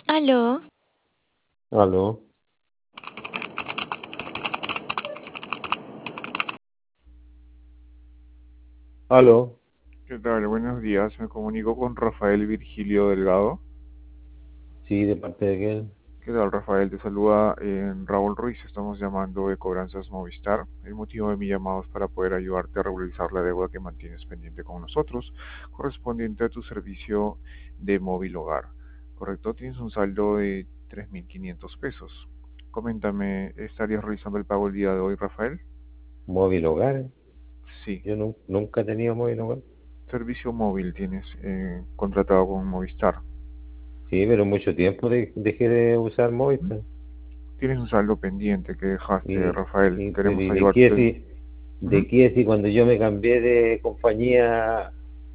Aló, Aló, aló, ¿Qué tal? Buenos días. Me comunico con Rafael Virgilio Delgado. sí, ¿de parte de quién? ¿Qué tal, Rafael? Te saluda Raúl Ruiz. Estamos llamando de Cobranzas Movistar. El motivo de mi llamado es para poder ayudarte a regularizar la deuda que mantienes pendiente con nosotros, correspondiente a tu servicio de móvil hogar. ¿Correcto? Tienes un saldo de 3.500 pesos. Coméntame, ¿estarías realizando el pago el día de hoy, Rafael? Móvil Hogar. Sí. Yo nunca he tenido móvil hogar. Servicio móvil tienes contratado con Movistar. Sí, pero mucho tiempo dejé de usar móvil, pues. Tienes un saldo pendiente que dejaste, Y, Rafael. pero Queremos ¿y de qué ayudarte. si, Ujú. de qué si cuando yo me cambié de compañía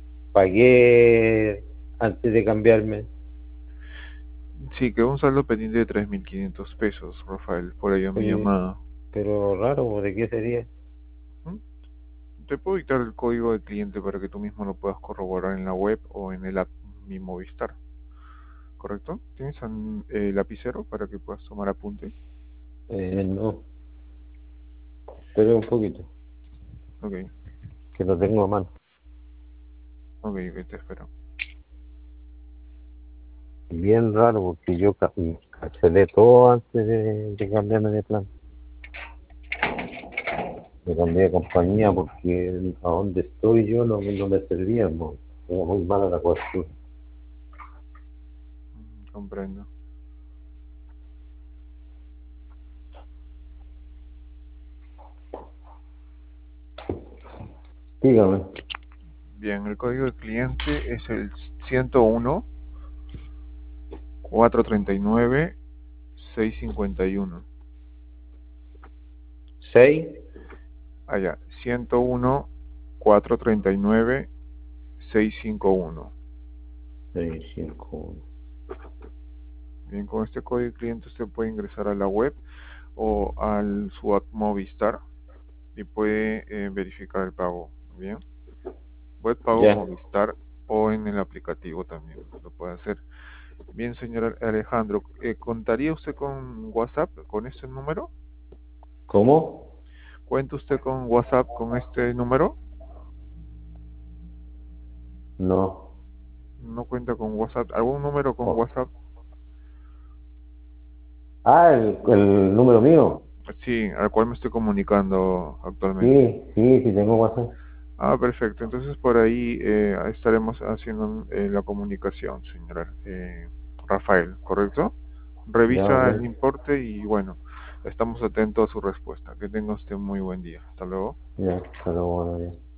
pagué antes de cambiarme? Sí, quedó un saldo pendiente de 3.500 pesos, Rafael. Por ello mi Pero, llamada. pero raro, pues, ¿de qué sería? ¿Mm? Te puedo dictar el código de cliente para que tú mismo lo puedas corroborar en la web o en el app Mi Movistar. ¿Correcto? ¿Tienes un lapicero para que puedas tomar apunte? No, espera un poquito, Ok, que lo tengo a mano. ok, te espero. Bien raro, porque yo cancelé todo antes de cambiarme de plan. Me cambié de compañía porque a donde estoy yo no me servía, no. Era muy mala la cobertura. Comprendo. Dígame. Bien, el código de cliente es el 101 439 651. ¿Seis? Allá, 101 439 651. Seis, cinco. Bien, con este código de cliente usted puede ingresar a la web o al su app Movistar y puede verificar el pago. Bien, web pago Ya. Movistar o en el aplicativo también lo puede hacer. Bien, señor Alejandro, ¿contaría usted con WhatsApp con este número? ¿Cómo? ¿Cuenta usted con WhatsApp con este número? No. ¿No cuenta con WhatsApp? ¿Algún número con Oh. WhatsApp? Ah, el número mío. Sí, al cual me estoy comunicando actualmente. Sí, sí, sí tengo WhatsApp. Ah, perfecto. Entonces por ahí estaremos haciendo la comunicación, señora Rafael, ¿correcto? Ya, Revisa el ok. importe y bueno, estamos atentos a su respuesta. Que tenga usted muy buen día. Hasta luego. Ya, hasta luego, bueno, ya.